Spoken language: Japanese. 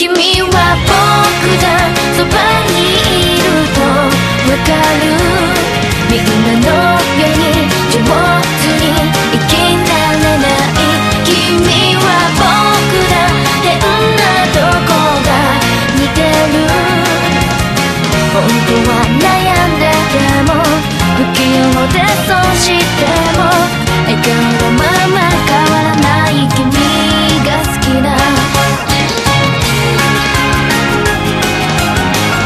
君は僕がそばにいるとわかる。みんな